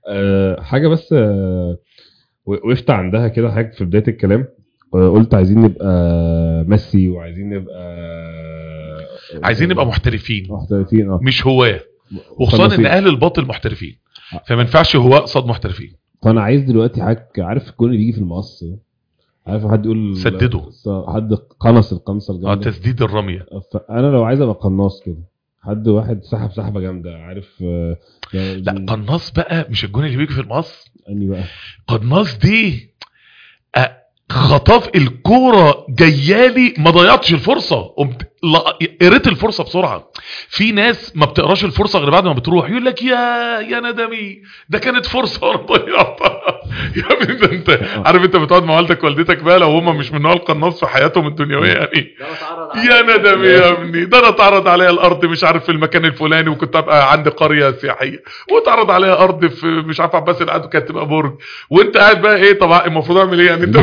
حاجه بس وقفت عندها كده حاجه في بدايه الكلام. قلت عايزين نبقى ميسي وعايزين نبقى عايزين نبقى محترفين محترفين مش هواه، وخصوصا ان اهل الباطل محترفين، فما ينفعش هواه قصاد محترفين. فانا عايز دلوقتي حاجه، عارف الجون اللي بيجي في المقص، عارف حد يقول سدده، حد قنص القنصه الجامده، تسديد الرميه. فانا لو عايز ابقى قناص كده، حد واحد سحب سحبه جامده، عارف يعني لا قناص بقى مش الجون اللي بيجي في المقص، اني بقى قناص دي خطاف الكوره جيالي ما ضيعتش الفرصه، قمت قريت الفرصه بسرعه. في ناس ما بتقراش الفرصه غير بعد ما بتروح، يقول لك يا ندمي ده كانت فرصه وانا ضيعتها. يا ابني ده انت عارف، انت بتقعد مع والدك والدتك بقى لو هم مش من نوع القناص في حياتهم الدنيويه، يعني يا ندمي يا ابني ده انا اتعرض عليا الارض مش عارف في المكان الفلاني، وكنت ابقى عندي قريه سياحيه واتعرض عليا ارض في مش عارف عباس القعد وكانت تبقى برج، وانت قاعد بقى ايه طبعا المفروض اعمل ايه يعني انت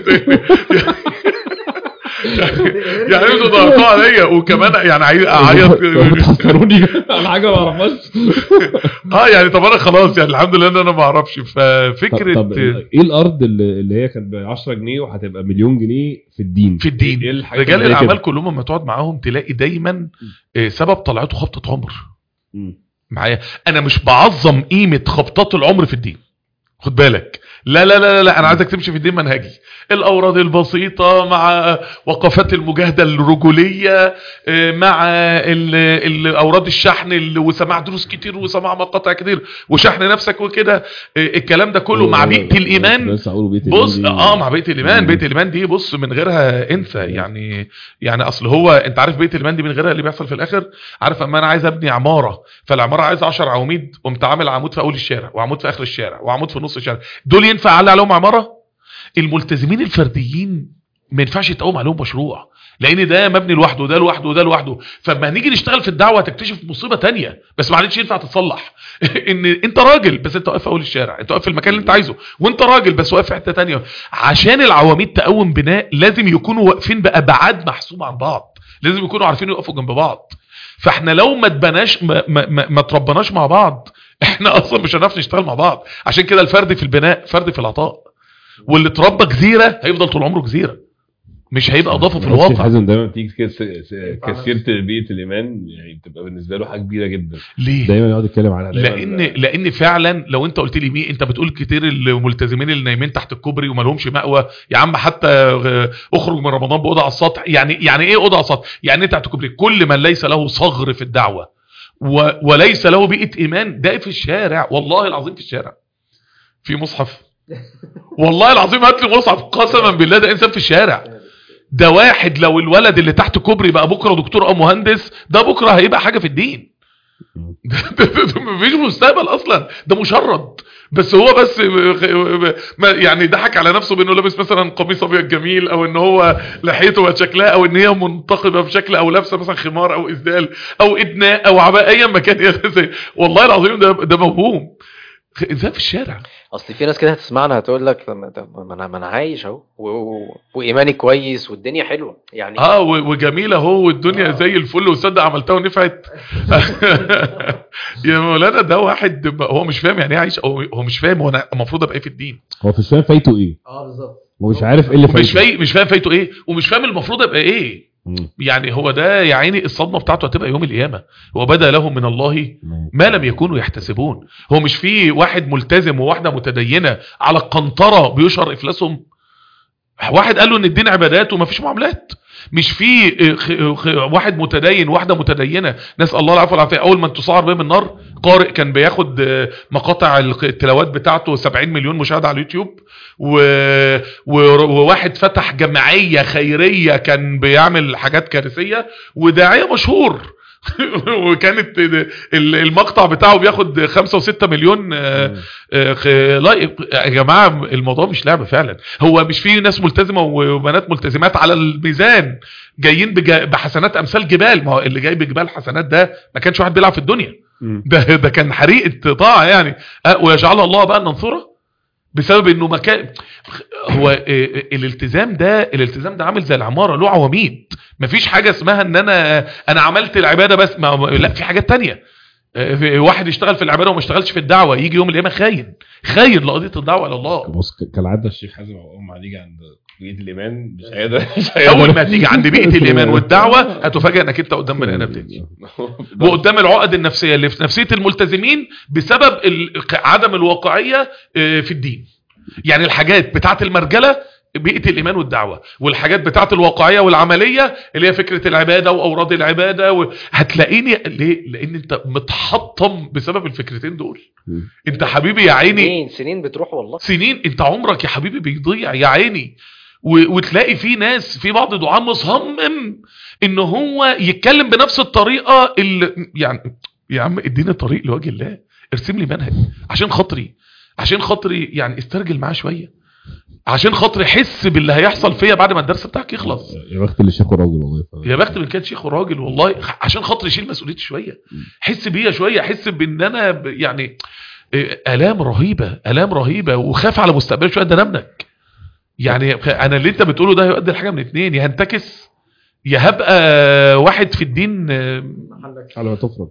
يعني انتوا ضغطوا عليا وكمان يعني اعيط بتحصروني على حاجه ما اعرفهاش. يعني طب انا خلاص يعني الحمد لله ان انا ما اعرفش. ففكره طب ايه الارض اللي هي كانت ب 10 جنيه وهتبقى مليون جنيه في الدين؟ في الدين إيه رجال الاعمال كلهم لما تقعد معاهم تلاقي دايما سبب طلعته خبطه عمر. معايا انا مش بعظم قيمه خبطات العمر في الدين، خد بالك، لا لا لا لا، انا عايزك تمشي في الدين منهجي، الاوراد البسيطه مع وقفات المجاهده الرجوليه، مع الاوراد الشحن وسماع دروس كتير وسماع مقاطع كتير وشحن نفسك وكده، الكلام ده كله مع بيئه الايمان. بص مع بيئه الايمان، بيئه الايمان دي بص من غيرها انسى يعني اصل هو انت عارف بيئه الايمان دي من غيرها اللي بيحصل في الاخر. عارف اما انا عايز ابني عماره، فالعماره عايز 10 عواميد، قمت عامل عمود في اول الشارع وعمود في اخر الشارع وعمود في نص الشارع، دول ينفع اعلي عليهم عماره؟ الملتزمين الفرديين ما ينفعش يتقوم عليهم مشروع، لان ده مبني لوحده وده لوحده وده لوحده. فلما نيجي نشتغل في الدعوه هتكتشف مصيبه تانية بس ما عادش ينفع تتصلح. ان انت راجل بس انت واقف في اول الشارع، انت واقف في المكان اللي انت عايزه، وانت راجل بس واقف في حته تانية. عشان العواميد تقوم بناء لازم يكونوا واقفين بابعاد محسوبه عن بعض، لازم يكونوا عارفين يقفوا جنب بعض. فاحنا لو ما تبناش ما تربناش مع بعض، احنا اصلا مش هنعرف نشتغل مع بعض. عشان كده الفرد في البناء فرد في العطاء، واللي اتربى جزيره هيفضل طول عمره جزيره، مش هيبقى اضافه في الواقع. حازم دايما تيجي كسيره بيئه الايمان يعني بتبقى بالنسبه له حاجه كبيره جدا. ليه؟ دايما يقعد يتكلم عنها لان فعلا لو انت قلت لي مين، انت بتقول كتير الملتزمين اللي نايمين تحت الكوبري وما لهمش مأوى. يا عم حتى اخرج من رمضان باوضه على السطح، يعني ايه اوضه على السطح؟ يعني تحت الكوبري. كل من ليس له صغر في الدعوه وليس له بيئه ايمان ده في الشارع، والله العظيم في الشارع. في مصحف والله العظيم هات لي مصحف قسما بالله ده انسان في الشارع. ده واحد لو الولد اللي تحت كوبري بقى بكره دكتور او مهندس، ده بكره هيبقى حاجه في الدين. ده مفيش مستقبل اصلا، ده مشرد. بس هو بس يعني ضحك على نفسه بانه لابس مثلا قميص ابيض جميل، او ان هو لحيته بقت شكلها، او ان هي منتقبه بشكل، او لابسه مثلا خمار او اسدال او ادناء او عباءه اي مكان. والله العظيم ده موهوم ازاي في الشارع. اصل في ناس كده هتسمعنا هتقول لك ما انا عايش اهو وايماني كويس والدنيا حلوه يعني وجميله اهو والدنيا زي الفل، وصدق عملتها ونفعت. يا مولانا ده واحد هو مش فاهم يعني ايه عايش، هو مش فاهم هو انا المفروض ابقى ايه في الدين. هو مش فاهم فايته ايه. بالظبط. ومش عارف ايه اللي فايته، مش فاهم فايته ايه، ومش فاهم المفروض ابقى ايه. يعني هو ده يا عيني الصدمه بتاعته هتبقى يوم القيامه، وبدا لهم من الله ما لم يكونوا يحتسبون. هو مش في واحد ملتزم وواحده متدينه على القنطره بيشهر افلاسهم. واحد قال له ان الدين عبادات وما فيش معاملات. مش في واحد متدين واحده متدينه نسال الله العفو والعافيه اول ما تصعر بهم النار. قارئ كان بياخد مقاطع التلاوات بتاعته 70 مليون مشاهده على اليوتيوب، وواحد فتح جمعيه خيريه كان بيعمل حاجات كارثيه، وداعيه مشهور وكانت المقطع بتاعه بياخد 5 و6 مليون لايك. يا جماعه الموضوع مش لعبه فعلا. هو مش فيه ناس ملتزمه وبنات ملتزمات على الميزان جايين بحسنات امثال جبال. ما هو اللي جاي بجبال حسنات ده ما كانش واحد بيلعب في الدنيا، ده كان حريقه طاعه يعني. ويجعل الله بقى ننصره بسبب انه مكان. هو الالتزام ده عامل زي العماره له عواميد. مفيش حاجه اسمها ان انا عملت العباده بس، لا في حاجات تانية. واحد يشتغل في العباده وما اشتغلش في الدعوه، يجي يوم القيامه خاين لقضيه الدعوه الى الله. بص كالعاده الشيخ حازم اول ما هيجي عند بيئه الايمان مش هيقدر اول ما تيجي عند بيئه الايمان والدعوه هتفاجئ انك انت قدام بني ادم تاني، وقدام العقد النفسيه اللي في نفسيه الملتزمين بسبب عدم الواقعيه في الدين. يعني الحاجات بتاعت المرجله بيئة الإيمان والدعوة، والحاجات بتاعت الواقعية والعملية اللي هي فكرة العبادة وأوراد العبادة هتلاقيني ليه؟ لأن أنت متحطم بسبب الفكرتين دول. أنت حبيبي يا عيني سنين بتروح والله، سنين، أنت عمرك يا حبيبي بيضيع يا عيني. وتلاقي في ناس، في بعض دعاء مصمم إن هو يتكلم بنفس الطريقة اللي يعني يا عم اديني طريق لوجه الله، ارسم لي منهج عشان خاطري يعني استرجل معاه شوية، عشان خاطر يحس باللي هيحصل فيا بعد ما الدرس بتاعك يخلص. يا بخت اللي شيخ وراجل والله، يا بخت من كان شيخ وراجل والله، عشان خاطر يشيل مسؤوليتي شويه، حس بيا شويه، حس بان انا يعني الام رهيبه وخاف على مستقبلي شويه. ده انا ابنك يعني، انا اللي انت بتقوله ده هيؤدي لحاجه من اتنين، يا هنتكس يا هبقى واحد في الدين على ما تفرض،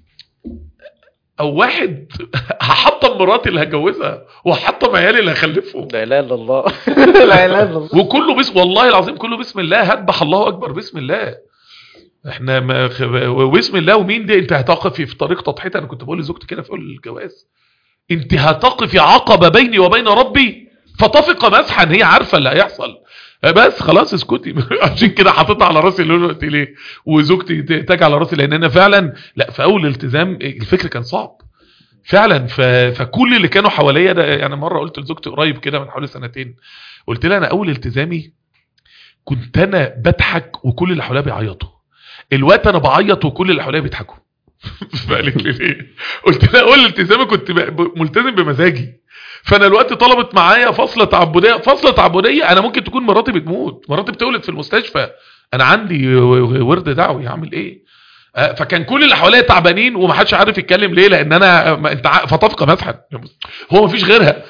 او واحد هحطم مراتي اللي هتجوزها وهحطم عيالي اللي هخلفهم. لا اله الا الله لا اله الا الله. وكله بسم والله العظيم، كله بسم الله، هذبح الله اكبر بسم الله. احنا بسم الله. ومين دي؟ انت هتقفي في طريق تضحيتها. انا كنت بقول لزوجتي كده في اول الجواز، انت هتقفي عقبه بيني وبين ربي فتفق مسحا. هي عارفه اللي هيحصل، بس خلاص اسكتي. عشان كده حاططها على راسي اللي قلت ليه، وزوجتي تاج على راسي، لان انا فعلا لا في اول التزام الفكر كان صعب فعلا. فكل اللي كانوا حواليا ده، يعني مره قلت لزوجتي قريب كده من حوالي 2 سنين، قلت لها انا اول التزامي كنت انا بضحك وكل اللي حواليا بيعيطوا، الوقت انا بعيط وكل اللي حواليا بيضحكوا. فقالت لي ليه؟ قلت لها اول التزامي كنت ملتزم بمزاجي، فانا الوقت طلبت معايا فصله تعبديه، انا ممكن تكون مراتي بتموت، مراتي بتولد في المستشفى، انا عندي ورد دعوي، اعمل ايه؟ فكان كل اللي حواليا تعبانين ومحدش عارف يتكلم ليه، لان انا انت فتفقه مسحا، هو مفيش غيرها.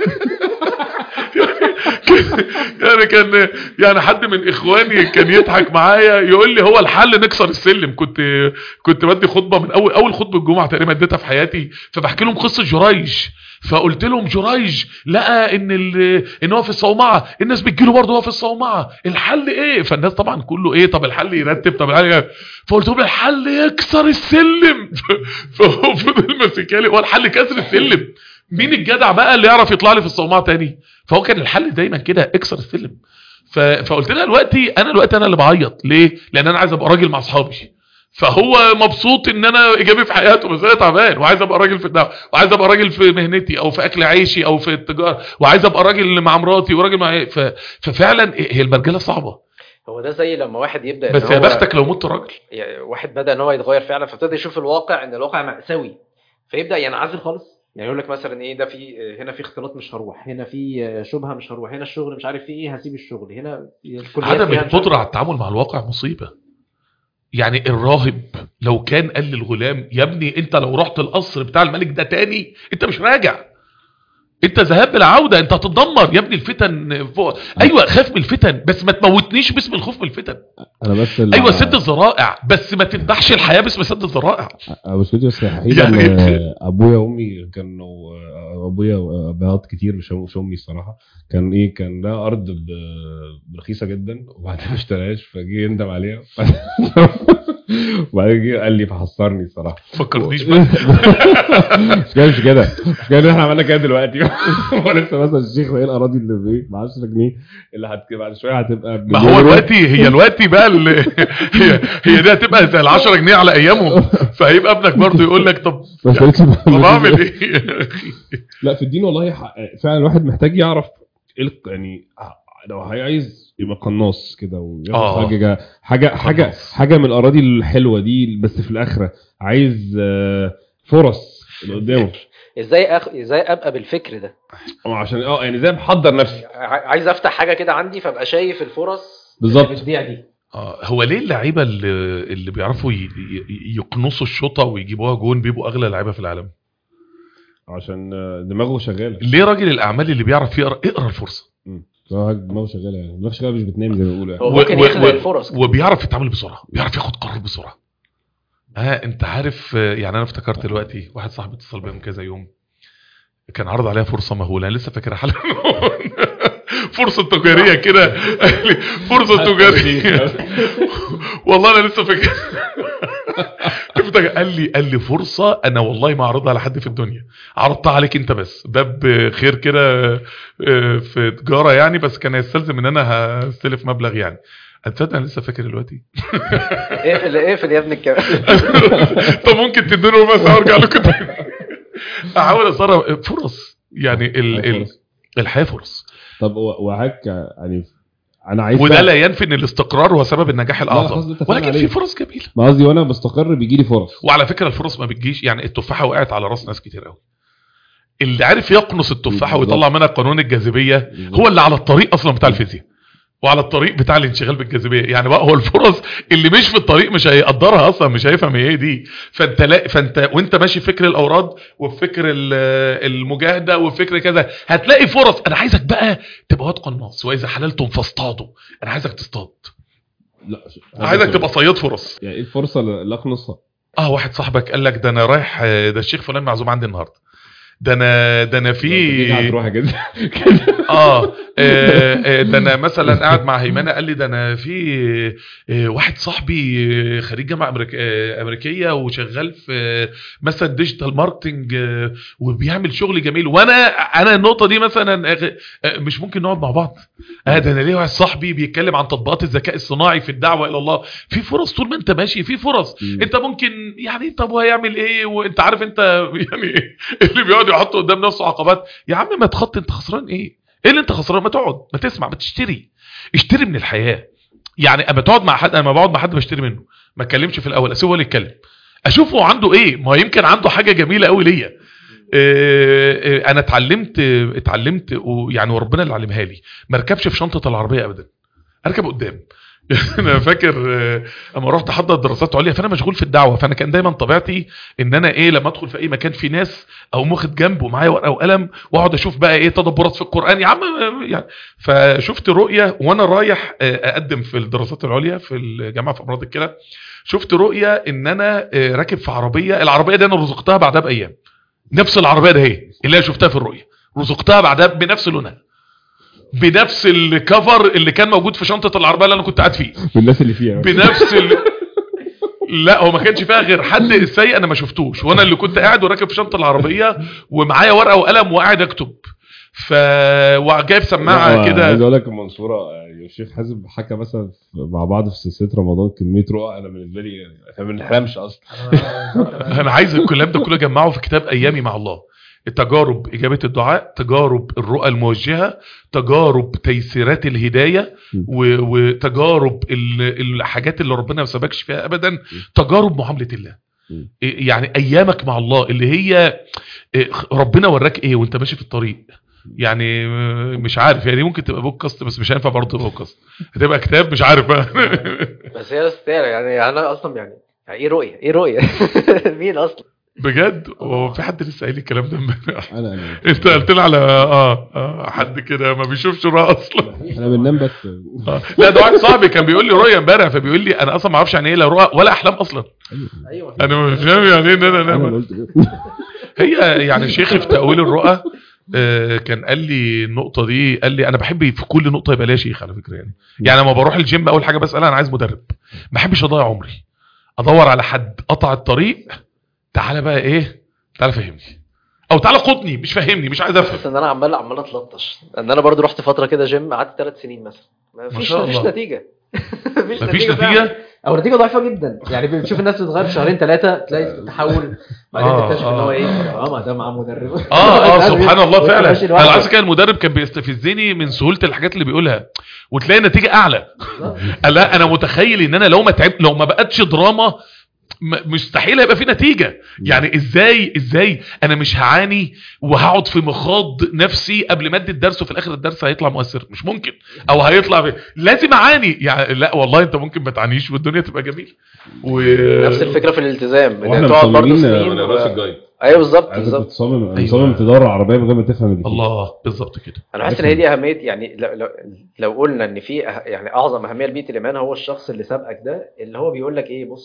يعني كان يعني حد من اخواني كان يضحك معايا يقول لي هو الحل نكسر السلم. كنت بدي خطبه من اول خطبه الجمعه تقريبا اديتها في حياتي، فبحكي لهم قصه جريج، فقلت لهم جريج لقى ان هو في الصومعه، الناس بتجيله برضه هو في الصومعه، الحل ايه؟ فالناس طبعا كله ايه، طب الحل يرتب، طب الحل، فقلت لهم الحل يكسر السلم. فهو فضل ماسكالي، هو الحل كسر السلم، مين الجدع بقى اللي يعرف يطلع لي في الصومعه تاني؟ فهو كان الحل دايما كده، اكسر السلم. فقلت لها دلوقتي انا اللي بعيط ليه؟ لان انا عايز ابقى راجل مع اصحابي، فهو مبسوط ان انا ايجابي في حياته، بس انا تعبان وعايز ابقى راجل في الدعوه، وعايز ابقى راجل في مهنتي او في اكل عيشي او في التجاره، وعايز ابقى راجل مع مراتي وراجل مع ففعلا هي المرجله صعبه. هو ده زي لما واحد يبدا، بس يا بختك لو مت راجل. يعني واحد بدا ان هو يتغير فعلا، فابتدى يشوف الواقع ان الواقع مأساوي، فيبدا ينعزل خالص. يعني يقول لك مثلا ايه، ده في هنا في اختلاط مش هروح، هنا في شبهه مش هروح، هنا الشغل مش عارف في ايه هسيب الشغل، هنا عدم القدره على التعامل مع الواقع مصيبه. يعني الراهب لو كان قال للغلام يا ابني انت لو رحت القصر بتاع الملك ده تاني انت مش راجع، انت ذهاب بالعوده، انت هتتدمر يا ابني، الفتن فوق. ايوه خاف من الفتن بس ما تموتنيش باسم الخوف من الفتن. انا بس ايوه سد الذرائع بس ما تذبحش الحياه باسم سد الذرائع. بس كنت صحيح يعني ابويا وامي كانوا، ابويا ابيات كتير مش امي الصراحه، كان لها ارض برخيصه جدا وبعدين ما اشتراهاش، فجي يندم عليها. وبعدين جه قال لي فحصرني الصراحه، فكرنيش بقى. مش كده احنا عملنا كده دلوقتي. هو لسه مثلا الشيخ ايه الاراضي اللي ب 10 جنيه اللي بعد شويه هتبقى، ما هو دلوقتي بقى هي دي هتبقى زي ال 10 جنيه على ايامهم، فهيبقى ابنك برضه يقول لك طب اعمل ايه؟ لا في الدين والله فعلا الواحد محتاج يعرف يعني لو عايز يبقى قناص كده وياخد حاجه من الاراضي الحلوه دي، بس في الاخره عايز فرص اللي قدامه. ازاي ابقى بالفكر ده؟ عشان يعني ازاي بحضر نفسي، عايز افتح حاجه كده عندي فابقى شايف الفرص بالظبط دي. هو ليه اللعيبه اللي بيعرفوا يقنصوا الشوطه ويجيبوها جون بيبقوا اغلى لعيبه في العالم؟ عشان دماغه شغاله. ليه راجل الاعمال اللي بيعرف يقرا الفرصه؟ دماغه شغاله، يعني دماغه شغاله مش بتنام زي ما بيقولوا، هو ممكن يخلق الفرص وبيعرف يتعامل بسرعه، بيعرف ياخد قرار بسرعه، انت عارف يعني انا افتكرت دلوقتي واحد صاحبي اتصل بيا من كذا يوم، كان عرض عليها فرصه مهوله، انا لسه فاكرها حالا. فرصه تجاريه كده، فرصه تجاريه. والله انا لسه فاكر. قال لي فرصه انا والله ما اعرضها على حد في الدنيا، عرضتها عليك انت بس، باب خير كده في تجاره يعني، بس كان يستلزم ان انا هستلف مبلغ يعني. هتصدق انا لسه فاكر دلوقتي. اقفل يا ابني الكاميرا. طب ممكن تديني ربع ساعه وارجع لكم تاني. احاول اصرف فرص يعني الحياه فرص. طب وهك يعني انا عايز، وده لا ينفي ان الاستقرار هو سبب النجاح الاعظم، ولكن في فرص جميله. ما قصدي وانا بستقر بيجي لي فرص. وعلى فكره الفرص ما بتجيش، يعني التفاحه وقعت على راس ناس كتير قوي، اللي عارف يقنص التفاحه ويطلع منها قانون الجاذبيه هو اللي على الطريق اصلا بتاع الفيزياء، وعلى الطريق بتاع الانشغال بالجاذبيه. يعني بقى هو الفرص اللي مش في الطريق مش هيقدرها اصلا، مش هيفهم ايه دي. فانت وانت ماشي في فكر الاوراد وفي فكر المجاهده وفي فكر كذا هتلاقي فرص. انا عايزك بقى تبقى واد قناص، واذا حللتم فاصطادوا. انا عايزك تصطاد، لا عايزك تبقى صياد فرص. يعني ايه الفرصه اللي اقنصها؟ واحد صاحبك قال لك ده انا رايح، ده الشيخ فلان معزوم عندي النهارده، ده انا في هتروح كده. ده انا مثلا قاعد مع هيمنه قال لي ده انا في واحد صاحبي خريج جامعه امريكيه وشغال في مثلا ديجيتال ماركتنج وبيعمل شغل جميل، وانا النقطه دي مثلا مش ممكن نقعد مع بعض. ده انا ليه واحد صاحبي بيتكلم عن تطبيقات الذكاء الصناعي في الدعوه الى الله. في فرص طول ما انت ماشي، في فرص. انت ممكن يعني طب وهيعمل ايه، وانت عارف انت يعني اللي بيقعد يحط قدام نفسه عقبات. يا عم ما تخط، انت خسران ايه اللي انت خسران؟ ما تقعد، ما تسمع، ما تشتري. اشتري من الحياه. يعني اما تقعد مع حد، انا ما بقعد مع حد بشتري منه، ما اتكلمش في الاول، اسيبه هو اللي يتكلم، اشوفه عنده ايه، ما يمكن عنده حاجه جميله قوي ليا. انا اتعلمت يعني وربنا اللي علمها لي، ما اركبش في شنطه العربيه ابدا، اركب قدام. انا فاكر اما رحت احضر دراسات عليا، فانا مشغول في الدعوه، فانا كان دايما طبيعتي ان انا لما ادخل في اي مكان في ناس او ماخد جنبه معايا ورقه وقلم واقعد اشوف بقى تدبرات في القران يا عم يعني. فشفت رؤيه وانا رايح اقدم في الدراسات العليا في الجامعه في امراض الكلى، شفت رؤيه ان انا راكب في عربيه، العربيه دي انا رزقتها بعدها بايام، نفس العربيه ده هي اللي انا شفتها في الرؤيه، رزقتها بعدها بنفس لونها، بنفس الكفر اللي كان موجود في شنطه العربيه اللي انا كنت قاعد فيه، بالناس اللي فيها بنفس لا هو ما كانش فيها غير حد السيء انا ما شفتوش، وانا اللي كنت قاعد وراكب في شنطه العربيه ومعايا ورقه وقلم وقاعد اكتب، وجايب سماعه كده. عايز اقول لك المنصوره، الشيخ حازم حكى مثلا مع بعض في سلسله رمضان كميه رؤى انا بالنسبه لي ما بنحلمش اصلا. انا عايز الكلام ده كله اجمعه في كتاب ايامي مع الله. تجارب إجابة الدعاء، تجارب الرؤى الموجهة، تجارب تيسيرات الهداية، وتجارب الحاجات اللي ربنا ما سبقش فيها أبدا، تجارب معاملة الله. يعني أيامك مع الله اللي هي ربنا وراك إيه وانت ماشي في الطريق. يعني مش عارف، يعني ممكن تبقى بودكاست بس مش هينفع برضه بودكاست، هتبقى كتاب مش عارف بقى. بس هي استاذ يعني انا اصلا يعني ايه رؤيه مين اصلا بجد؟ هو في حد لسه قايل الكلام ده امبارح؟ انت قلت لي على حد كده ما بيشوفش رؤى اصلا. انا بننام بس. لا ده واحد صاحبي كان بيقول لي رؤيه امبارح، فبيقول لي انا اصلا ما اعرفش يعني ايه لا رؤى ولا احلام اصلا. ايوه انا مش فاهم يعني ايه ان انا انام. هي يعني شيخي في تاويل الرؤى كان قال لي النقطه دي، قال لي انا بحب في كل نقطه يبقى ليا شيخ على فكره. يعني لما بروح الجيم اول حاجه بسالها انا عايز مدرب، ما بحبش اضيع عمري، ادور على حد قطع الطريق، تعالى بقى تعالى فهمني، او تعالى قطني، مش فهمني، مش عايز افهم. بس ان انا عمال اتلطش، ان انا برضو رحت فتره كده جيم، قعدت 3 سنين مثلا، مفيش نتيجه. مفيش نتيجه او نتيجه ضعيفه جدا. يعني بتشوف الناس بتتغير في شهرين 3 تلاقي تحول، بعدين تكتشف ان هو ما ده معاه مدرب. سبحان الله فعلا. انا عايز كده المدرب كان بيستفزني من سهوله الحاجات اللي بيقولها، وتلاقي النتيجه اعلى. لا انا متخيل ان انا لو ما بقتش دراما مستحيل هيبقى في نتيجة. يعني ازاي انا مش هعاني وهقعد في مخاض نفسي قبل ما ادي الدرس وفي الاخر الدرس هيطلع مؤثر؟ مش ممكن. او هيطلع لازم اعاني. يعني لا والله انت ممكن ما تعانيش والدنيا تبقى جميله. نفس الفكره في الالتزام، ان انت تقعد برضه سنين. ايوه بالظبط تصمم تدور عربيه من غير ما تفهم الله بالظبط كده. انا حاسس ان هي دي اهميه. يعني لو قلنا ان في يعني اعظم اهميه لبيئه الايمان هو الشخص اللي سابقك ده، اللي هو بيقول لك بص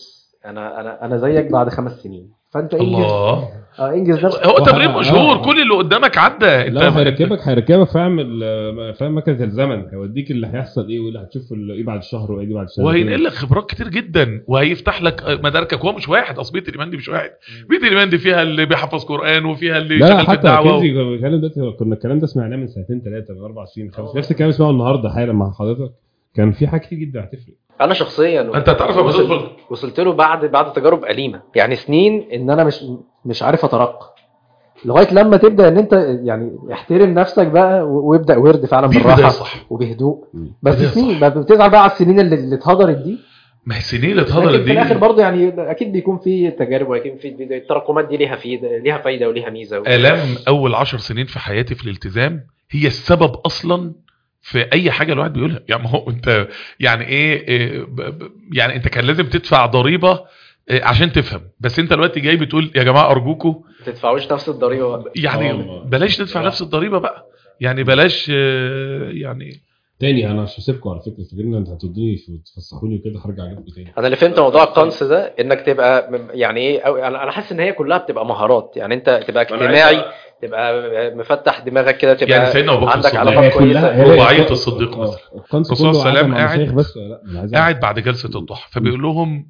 انا زيك بعد 5 سنين، فانت الله انجز نفسك. هو تمرين مشهور كل اللي قدامك عدى. انت هيركبك فاهم مكنه الزمن، هيوديك اللي هيحصل ايه واللي هتشوف ايه بعد شهر وايه بعد شهر، وهينقل لك خبرات كتير جدا وهيفتح لك مداركك. هو مش واحد، اصل بيت الايمان دي مش واحد، بيت الايمان دي فيها اللي بيحفظ قران وفيها اللي شغال في الدعوه الكلام ده كنا الكلام ده سمعناه من 2 3 من 4 سنين 5 نفس الكلام اسمعه النهارده حالا مع حضرتك. كان في حاجات كتير جدا هتفرق. انا شخصيا انت هتعرف وصلت له بعد تجارب أليمة، يعني سنين ان انا مش عارف اترقى، لغايه لما تبدا ان انت يعني احترم نفسك بقى وابدا ورد فعلا بالراحه وبهدوء. بس سنين بتزعل بقى على السنين اللي اتهدرت دي. ما هي السنين اللي اتهدرت دي في الاخر برضه يعني اكيد بيكون في تجارب واكيد في التراكمات دي ليها فايده وليها ميزه. الام اول 10 سنين في حياتي في الالتزام هي السبب اصلا في اي حاجه الواحد بيقولها. يعني ما هو انت يعني ايه يعني انت كان لازم تدفع ضريبه عشان تفهم، بس انت دلوقتي جاي بتقول يا جماعه ارجوكم ما تدفعوش نفس الضريبه بقى. يعني بلاش تدفع نفس الضريبه بقى، يعني بلاش يعني تاني. انا مش هسيبكم على فكره، فكرنا انت هتودوني تفسحوني كده هرجع اجيبكم تاني. انا اللي فهمت موضوع القنص ده انك تبقى يعني ايه، انا حاسس ان هي كلها بتبقى مهارات، يعني انت تبقى اجتماعي، تبقى مفتح دماغك كده، تبقى يعني سيدنا ابو بكر عندك علاقات كويسه. رباعيه الصديق مثلا الرسول صلى الله عليه وسلم قاعد بعد جلسه الضحى فبيقول لهم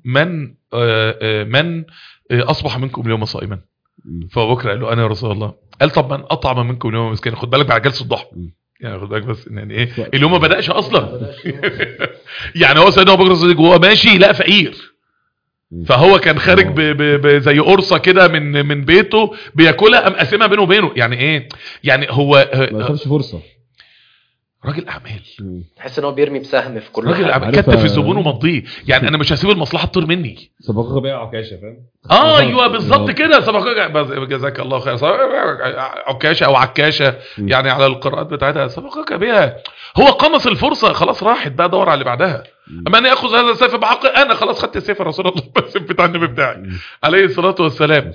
من اصبح منكم اليوم صائما؟ فابو بكر قال له انا يا رسول الله. قال طب من اطعم منكم اليوم مسكين؟ خد بالك بعد جلسه الضحى، يعني خد بالك بس يعني ايه اليوم ما بداش اصلا يعني هو سيدنا ابو بكر الصديق وهو ماشي لا فقير، فهو كان خارج زي قرصه كده من بيته بياكلها، قام قاسمها بينه وبينه. يعني ايه يعني هو ما خدش فرصه. راجل اعمال، تحس ان هو بيرمي بسهم في كل راجل اعمال، كتف الزبون ومضيه. يعني انا مش هسيب المصلحه تطير مني. سبقك بيع عكاشه، فاهم؟ ايوه بالظبط كده، سبقك جزاك الله خير، عكاشه او عكاشه يعني على القراءات بتاعتها، سبقك بيها. هو قمص الفرصه خلاص، راحت بقى دور على اللي بعدها. اما انا اخذ هذا السيف بحق، انا خلاص خدت السيف يا رسول الله، السيف بتاع النبي بتاعي عليه الصلاه والسلام.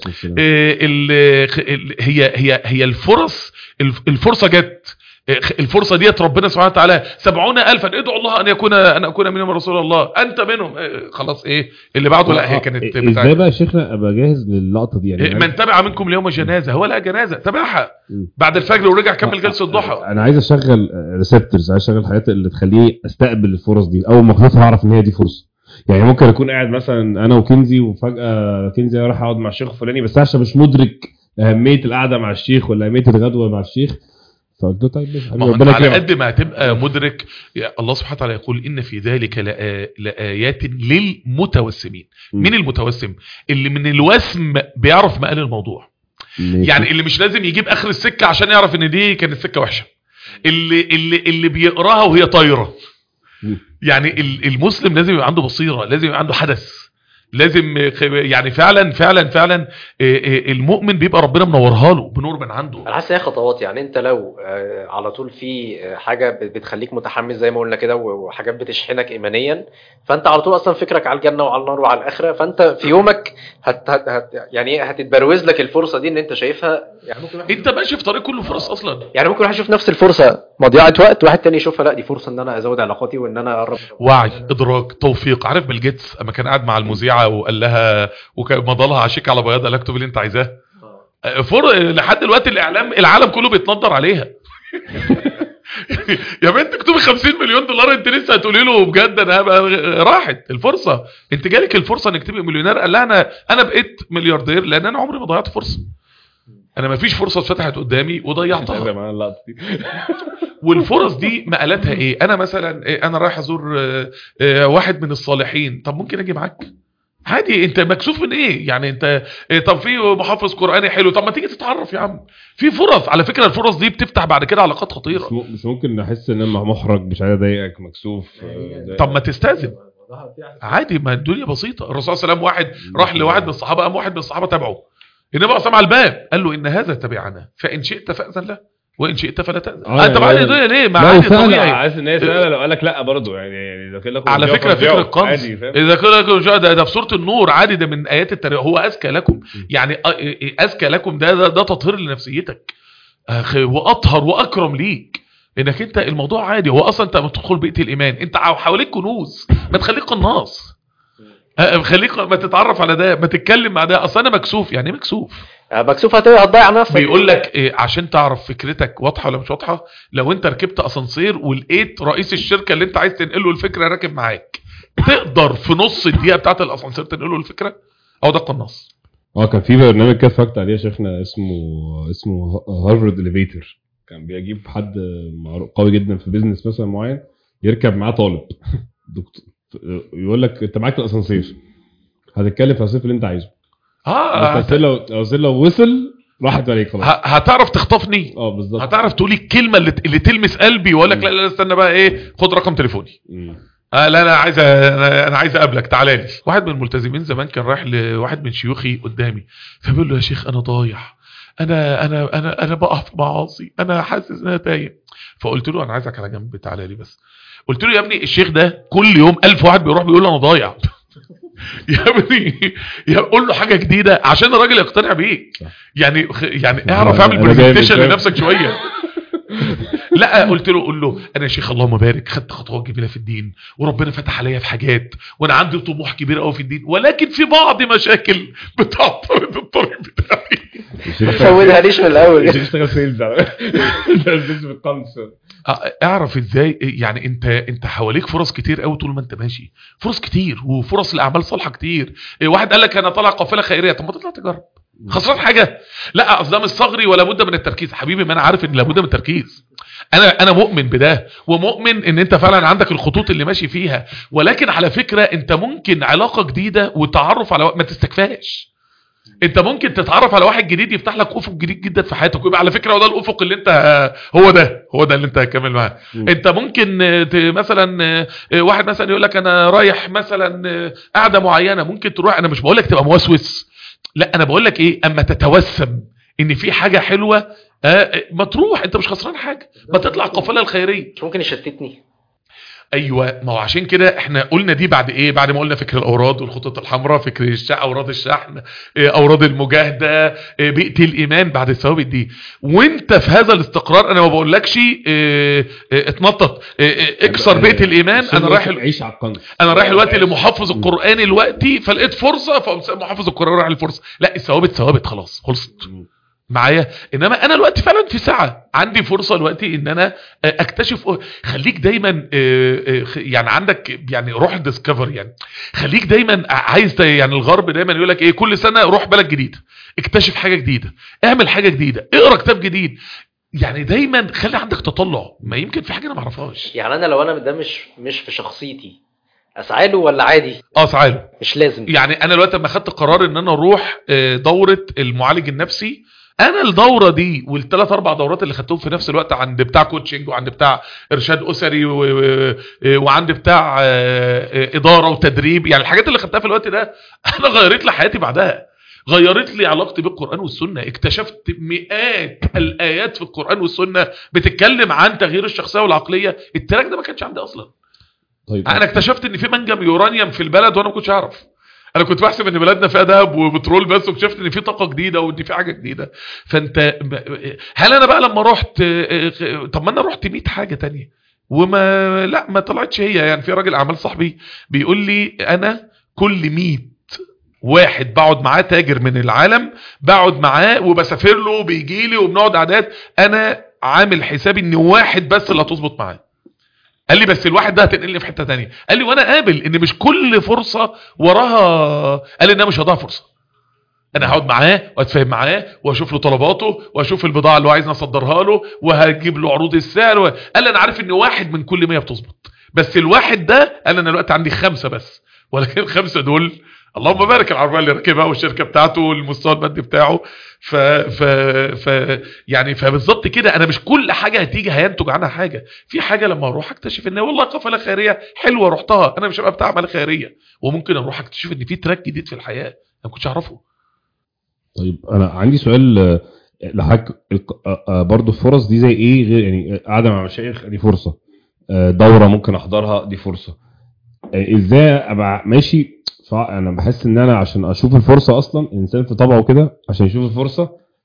هي الفرصه جت، الفرصه ديت ربنا سبحانه وتعالى 70,000 ادعوا الله ان اكون منهم رسول الله، انت منهم. خلاص ايه اللي بعده؟ لا هي كانت ازاي بقى يا شيخنا ابقى جاهز للقطه دي؟ يعني من تبع منكم اليوم جنازه، هو لا جنازه تبعها بعد الفجر ورجع كمل جلسه الضحى. انا عايز اشغل ريسبتورز، عايز اشغل الحاجات اللي تخليني استقبل الفرص دي. اول ما اشوفها اعرف ان هي دي فرصه. يعني ممكن اكون قاعد مثلا انا وكنزي وفجاه كنزي راح اقعد مع الشيخ فلاني، بس عشان مش مدرك اهميه القعده مع الشيخ ولا اهميه الغدوه مع الشيخ، فقلت له طيب على قد ما هتبقى مدرك. الله سبحانه وتعالى يقول ان في ذلك لآيات للمتوسمين. مين المتوسم؟ اللي من الوسم بيعرف مقال الموضوع، يعني اللي مش لازم يجيب اخر السكه عشان يعرف ان دي كانت السكه وحشه، اللي بيقراها وهي طايره. يعني المسلم لازم يبقى عنده بصيره، لازم يبقى عنده حدث، لازم يعني فعلا المؤمن بيبقى ربنا منورها له بنور من عنده. انا حاسس هي خطوات، يعني انت لو على طول في حاجه بتخليك متحمس زي ما قلنا كده، وحاجات بتشحنك ايمانيا، فانت على طول اصلا فكرك على الجنه وعلى النار وعلى الاخره، فانت في يومك يعني هتتبروز لك الفرصه دي ان انت شايفها. يعني ممكن انت ماشي في طريق كله فرص اصلا، يعني ممكن واحد يشوف نفس الفرصه مضيعه وقت، واحد تاني يشوفها لا دي فرصه ان انا ازود علاقاتي وان انا اقرب. وعي، ادراك، توفيق. عارف بيل جيتس اما كان قاعد مع المذيعه وقال لها ومضى لها عشيك على بياض، قال لها اكتب اللي انت عايزاه. لحد دلوقتي الاعلام العالم كله بيتنظر عليها. يا بنت اكتبي 50 مليون دولار، انت لسه هتقولي له بجد انا هبقى؟ راحت الفرصه، انت جالك الفرصه انك تبقى مليونير. قال لها انا بقيت ملياردير لان انا عمري ما ضيعت فرصه، انا ما فيش فرصه اتفتحت قدامي وضيعتها. والفرص دي مقالاتها ايه؟ انا مثلا انا رايح ازور واحد من الصالحين، طب ممكن اجي معاك عادي، انت مكسوف من ايه يعني؟ انت طب في محافظ قرآني حلو، طب ما تيجي تتعرف يا عم. في فرص على فكرة، الفرص دي بتفتح بعد كده علاقات خطيرة. مش ممكن نحس ان انا محرج، مش عايز اضايقك، مكسوف. طب ما تستاذن عادي، ما الدنيا بسيطة. الرسول صلى الله عليه وسلم واحد راح لواحد من الصحابة، قام واحد من الصحابة تبعه، النبي صلى على الباب قال له ان هذا تبعنا فان شئت فاذن له وان شئت فلا تأذن. انت بعد الدنيا ليه؟ ما عادي طبيعي. عايز ان هي سهله، لو قال لك لا برضه يعني اذا كان لكم على فكره فكره القنص، اذا كان لكم ده في سوره النور عادي، ده من ايات التربيه. هو اذكى لكم، يعني اذكى لكم، ده تطهير لنفسيتك واطهر واكرم ليك، انك انت الموضوع عادي. هو اصلا انت بتدخل بيئه الايمان، انت حواليك كنوز، ما تخليك قناص. خليك ما تتعرف على ده، ما تتكلم مع ده. اصل انا مكسوف. يعني مكسوف هتضيع نفسك. بيقول لك عشان تعرف فكرتك واضحه ولا مش واضحه، لو انت ركبت اسانسير ولقيت رئيس الشركه اللي انت عايز تنقله الفكره راكب معاك، تقدر في نص الدقيقه بتاعه الاسانسير تنقله الفكره؟ او ده قناص. كان في برنامج كده اتفرجت عليه يا شيخنا اسمه هارفارد اليفيتور، كان بيجيب حد قوي جدا في بيزنس مثلا معين يركب معاه طالب دكتور، يقول لك انت معاك الاسانسير هتتكلم في الاسانسير اللي انت عايزه. بس لو وصل راحت عليك خلاص. هتعرف تخطفني. بالظبط. هتعرف تقولي الكلمه اللي تلمس قلبي، واقول لك لا استنى بقى ايه، خد رقم تليفوني. لا انا عايز اقابلك، تعالى لي. واحد من الملتزمين زمان كان رايح لواحد من شيوخي قدامي، فبيقول له يا شيخ انا ضايع، انا بقع في معاصي، انا حاسس ان انا تايه. فقلت له انا عايزك على جنب، تعالى لي بس. قلت له يا ابني الشيخ ده كل يوم 1000 واحد بيروح بيقول له انا ضايع. يا ابني قول له حاجه جديده عشان الراجل يقتنع بيك. يعني اعرف اعمل برزنتيشن لنفسك شويه. لا قلت له قول له انا يا شيخ اللهم بارك خدت خطوات جميله في الدين، وربنا فتح عليا في حاجات، وانا عندي طموح كبير قوي في الدين، ولكن في بعض مشاكل بتعطل الطريق بتاعي. ما تفوتهاليش من الاول. تشتغل سيلز اعرف ازاي. يعني انت حواليك فرص كتير قوي طول ما انت ماشي، فرص كتير وفرص لاعمال صالحه كتير. واحد قال لك انا طالع قافله خيريه، طب ما تطلع تجرب، خسران حاجه؟ لا اصل ده مش صغري ولا بد من التركيز. حبيبي ما انا عارف ان لابد من التركيز، انا مؤمن بده، ومؤمن ان انت فعلا عندك الخطوط اللي ماشي فيها. ولكن على فكره انت ممكن علاقه جديده وتعرف على ما تستكفاش. انت ممكن تتعرف على واحد جديد يفتح لك افق جديد جدا في حياتك، ويبقى على فكره وده الافق اللي انت هو ده اللي انت هتكمل معاه. انت ممكن مثلا واحد مثلا يقول لك انا رايح مثلا قاعده معينه، ممكن تروح. انا مش بقول لك تبقى موسوس، لا انا بقول لك ايه، اما تتوسم ان في حاجه حلوه ما تروح، انت مش خسران حاجه، ما تطلع القافله الخيريه. ممكن يشتتني. ايوه، ما هو عشان كده احنا قلنا دي بعد ايه، بعد ما قلنا فكر الاوراد والخطوط الحمراء، فكر اوراد الشحن، اوراد المجاهده، بيئه الايمان، بعد الثوابت دي. وانت في هذا الاستقرار انا ما بقولكش اتنطط اكسر بيئه الايمان. انا رايح عيش على القنص، انا رايح دلوقتي لمحفظ القران دلوقتي، فلقيت فرصه فمحفظ القران رايح الفرصه. لا الثوابت خلاص خلصت معايا. انما انا دلوقتي فعلا في ساعه عندي فرصه دلوقتي ان انا اكتشف. خليك دايما يعني عندك يعني روح الديسكفر، يعني خليك دايما عايز. يعني الغرب دايما يقول لك ايه، كل سنه روح بلد جديده، اكتشف حاجه جديده، اعمل حاجه جديده، اقرا كتاب جديد. يعني دايما خلي عندك تطلع، ما يمكن في حاجه انا ما اعرفهاش. يعني انا لو انا ده مش في شخصيتي اسعى له ولا عادي؟ اسعى له، مش لازم. يعني انا دلوقتي لما خدت قرار ان انا اروح دوره المعالج النفسي، انا الدوره دي والثلاث 4 دورات اللي خدتهم في نفس الوقت، عند بتاع كوتشنج وعند بتاع ارشاد اسري وعند بتاع اداره وتدريب، يعني الحاجات اللي خدتها في الوقت ده انا غيرت لي حياتي بعدها، غيرت لي علاقتي بالقران والسنه. اكتشفت مئات الايات في القران والسنه بتتكلم عن تغيير الشخصيه والعقليه. التراك ده ما كانش عندي اصلا. طيب انا اكتشفت ان في منجم يورانيوم في البلد وانا ما كنتش اعرف. انا كنت بحسب ان بلدنا فيها ذهب وبترول بس، واكتشفت ان في طاقه جديده وان في حاجه جديده. فانت هل انا بقى لما رحت، طب ما انا رحت 100 حاجه تانية وما لا ما طلعتش هي. يعني في راجل اعمال صاحبي بيقول لي انا كل 100 واحد بقعد معاه تاجر من العالم، بقعد معاه وبسافر له وبيجي لي وبنقعد قعدات، انا عامل حسابي ان واحد بس اللي هتظبط معاه. قال لي بس الواحد ده هتنقلني في حته تانية. قال لي وانا قابل ان مش كل فرصه وراها، قال لي ان انا مش هضيع فرصه. انا هقعد معاه واتفاهم معاه واشوف له طلباته واشوف البضاعه اللي هو عايزني اصدرها له وهجيب له عروض السعر قال لي انا عارف ان واحد من كل 100 بتظبط، بس الواحد ده قال انا دلوقتي عندي 5 بس، ولكن 5 دول اللهم بارك العربيه اللي راكبها والشركه بتاعته والمستوى المادي بتاعه. يعني فبالظبط كده انا مش كل حاجه هتيجي هينتج عنها حاجه. في حاجه لما اروح اكتشف ان والله قافله خيريه حلوه رحتها، انا مش هبقى بتاع اعمال خيريه، وممكن اروح اكتشف ان في تراك جديد في الحياه انا ما كنتش اعرفه. طيب انا عندي سؤال لحضرتك، برضو الفرص دي زي ايه غير يعني قاعده مع مشايخ دي فرصه، دوره ممكن احضرها دي فرصه، ازاي ابقى ماشي؟ انا بحس ان انا عشان اشوف الفرصه اصلا، الانسان في طبعه كده عشان يشوف الفرصه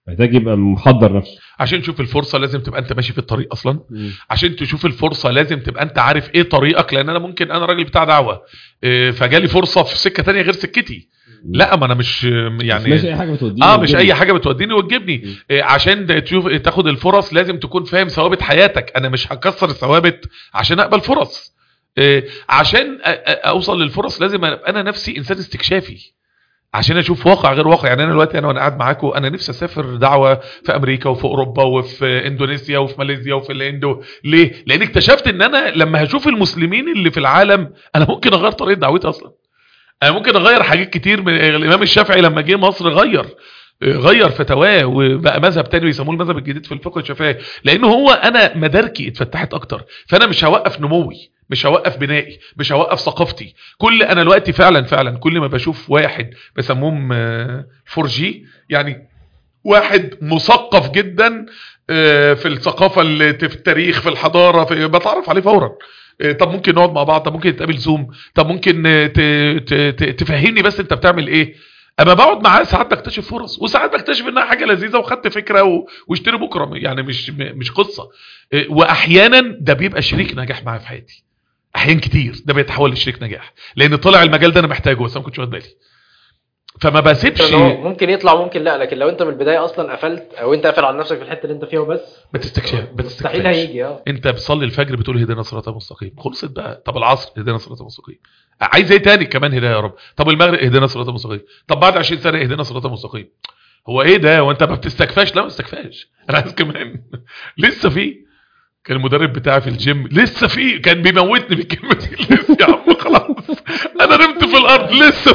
محتاج يبقى محضر نفسه. عشان تشوف الفرصه لازم تبقى انت ماشي في الطريق اصلا. عشان تشوف الفرصه لازم تبقى انت عارف ايه طريقك، لان انا ممكن انا راجل بتاع دعوه فجالي فرصه في سكه تانية غير سكتي. لا ما انا مش يعني مش اي حاجه بتوديني مش اي حاجه بتوديني وتجيبني. عشان تشوف تاخد الفرص لازم تكون فاهم ثوابت حياتك. انا مش هكسر الثوابت عشان اقبل فرص. عشان اوصل للفرص لازم ابقى انا نفسي انسان استكشافي عشان اشوف واقع غير واقع. يعني انا دلوقتي وانا قاعد معاكم انا نفسي اسافر دعوه في امريكا وفي اوروبا وفي اندونيسيا وفي ماليزيا وفي الهند. ليه؟ لان اكتشفت ان انا لما هشوف المسلمين اللي في العالم انا ممكن اغير طريقه دعوتي اصلا. انا ممكن اغير حاجات كتير. من الامام الشافعي لما جه مصر غير فتواه وبقى مذهب تاني يسموه المذهب الجديد في الفقه الشافعي، لانه هو انا مداركي اتفتحت اكتر. فانا مش هوقف نموي، مش هوقف بنائي، مش هوقف ثقافتي. انا دلوقتي فعلا كل ما بشوف واحد بسموهم 4G، يعني واحد مثقف جدا في الثقافه، في التاريخ، في الحضاره، بتعرف عليه فورا. طب ممكن نقعد مع بعض، طب ممكن نتقابل زوم، طب ممكن تفهمني بس انت بتعمل ايه. اما بقعد معاه ساعات بكتشف فرص، وساعات بكتشف انها حاجه لذيذه وخدت فكره واشتري بكره، يعني مش قصه. واحيانا ده بيبقى شريك نجاح معايا في حياتي. احيان كتير ده بيتحول لشريك نجاح، لان طلع المجال ده انا محتاجه بس ما كنتش واخد بالي. فما بسيبش. ممكن يطلع ممكن لا، لكن لو انت من البدايه اصلا قفلت او انت قافل على نفسك في الحته اللي انت فيها وبس مستحيل هيجي. انت بتصلي الفجر بتقول هدينا الصراط المستقيم، خلصت بقى. طب العصر هدينا الصراط المستقيم، عايز ايه تاني كمان؟ هدايه يا رب. طب المغرب هدينا الصراط المستقيم. طب بعد 20 سنه هدينا الصراط المستقيم. هو ايه ده وانت ما بتستكفاش؟ لا ما بستكفاش، انا عايز كمان. لسه في كان المدرب بتاعي في الجيم لسه في كان بيموتني بالكلمه دي. لسه يا عم خلاص انا نمت في الارض.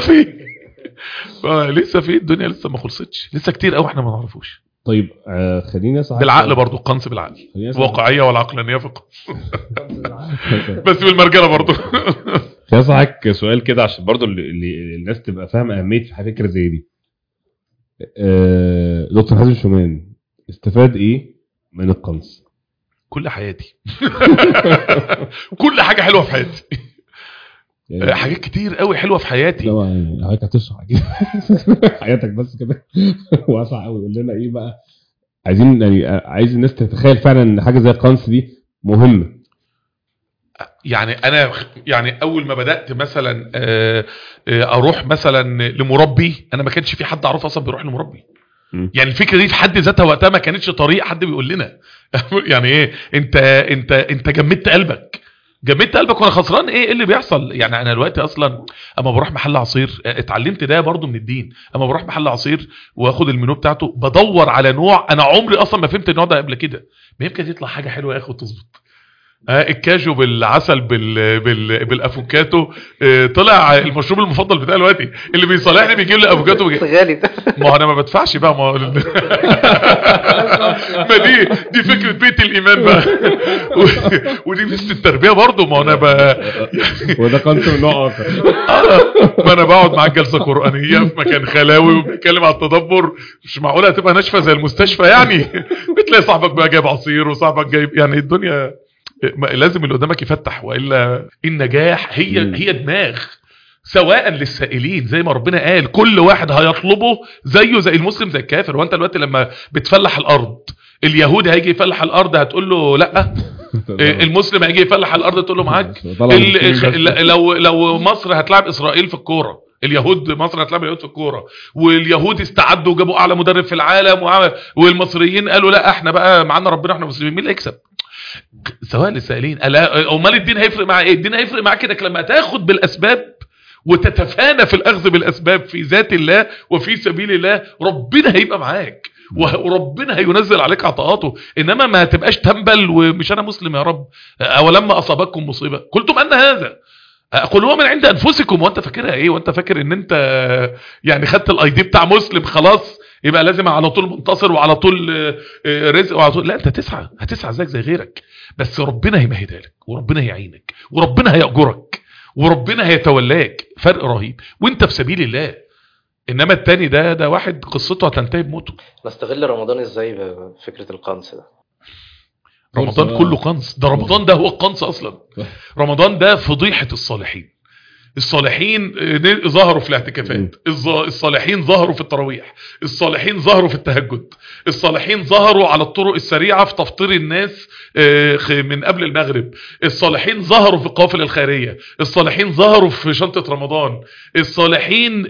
لسه في الدنيا لسه ما خلصتش، لسه كتير قوي احنا ما نعرفوش. طيب خليني اسالك بالعقل برضو، القنص بالعقل، الواقعيه والعقلانيه في القنص. بس بالمرجله برضو. خليني اسالك سؤال كده عشان برضو اللي الناس تبقى فاهمه اهميه فكره زي دي. دكتور حازم شومان استفاد ايه من القنص؟ كل حياتي. كل حاجه حلوه في حياتي. يعني حاجات كتير قوي حلوه في حياتي. لا يعني حضرتك هتشرح حياتك بس كده واسع قوي. قول لنا ايه بقى عايزين، يعني عايز الناس تتخيل فعلا ان حاجه زي القنص دي مهمه. يعني انا يعني اول ما بدات مثلا اروح مثلا لمربي، انا ما كانش في حد اعرفه اصلا بيروح لمربي. يعني الفكره دي في حد ذاتها وقتها ما كانتش طريق حد بيقول لنا. يعني ايه انت جمدت قلبك وانا خسران ايه اللي بيحصل؟ يعني انا دلوقتي اصلا اما بروح محل عصير اتعلمت ده برضو من الدين. اما بروح محل عصير واخد المنيو بتاعته بدور على نوع انا عمري اصلا ما فهمت النوع ده قبل كده، ما يمكن يطلع حاجه حلوه يا اخي وتظبط. الكاجو بالعسل بالافوكاتو طلع المشروب المفضل بتاعي دلوقتي. اللي بيصالحني بيجيب لي افوكاتو غالي. ما انا ما بدفعش بقى. ما دي فكره بيت الايمان بقى. ودي ميزه التربيه برضو. ما انا بقى وده قنص من نوع اخر. ما انا بقعد معاك جلسه قرانيه في مكان خلاوي وبنتكلم على التدبر. مش معقوله هتبقى ناشفه زي المستشفى يعني. بتلاقي صاحبك بقى جايب عصير وصاحبك جايب، يعني الدنيا لازم اللي قدامك يفتح، والا النجاح هي دماغ. سواء للسائلين زي ما ربنا قال كل واحد هيطلبه زيه زي المسلم زي الكافر. وانت دلوقتي لما بتفلح الارض اليهودي هيجي يفلح الارض هتقول له لا، المسلم هيجي يفلح الارض تقول له معاك. لو مصر هتلعب اسرائيل في الكوره، مصر هتلعب اليهود في الكوره، واليهود استعدوا وجابوا اعلى مدرب في العالم، والمصريين قالوا لا احنا بقى معانا ربنا احنا مسلمين، مين اللي هيكسب؟ سواء للسائلين. امال الدين هيفرق مع ايه؟ الدين هيفرق معاك انك لما تاخد بالاسباب وتتفانى في الاخذ بالاسباب في ذات الله وفي سبيل الله، ربنا هيبقى معاك وربنا هينزل عليك عطاءاته. انما ما تبقاش تنبل ومش انا مسلم يا رب، اولما اصابتكم مصيبه قلتم ان هذا قل هو من عند انفسكم. وانت فاكرها ايه؟ وانت فاكر ان انت يعني خدت الاي دي بتاع مسلم خلاص يبقى لازم على طول منتصر وعلى طول رزق وعلى طول؟ لا، انت هتسعى زيك زي غيرك، بس ربنا هيمهدها لك وربنا هيعينك وربنا هيأجرك وربنا هيتولاك. فرق رهيب وانت في سبيل الله. انما التاني ده واحد قصته هتنتهي بموته. نستغل رمضان ازاي بفكرة القنص ده؟ رمضان كله قنص. ده رمضان ده هو القنص اصلا. رمضان ده فضيحة الصالحين. الصالحين ظهروا في الاعتكافات، الصالحين ظهروا في التراويح، الصالحين ظهروا في التهجد، الصالحين ظهروا على الطرق السريعة في تفطير الناس من قبل المغرب، الصالحين ظهروا في القوافل الخيرية، الصالحين ظهروا في شنطة رمضان، الصالحين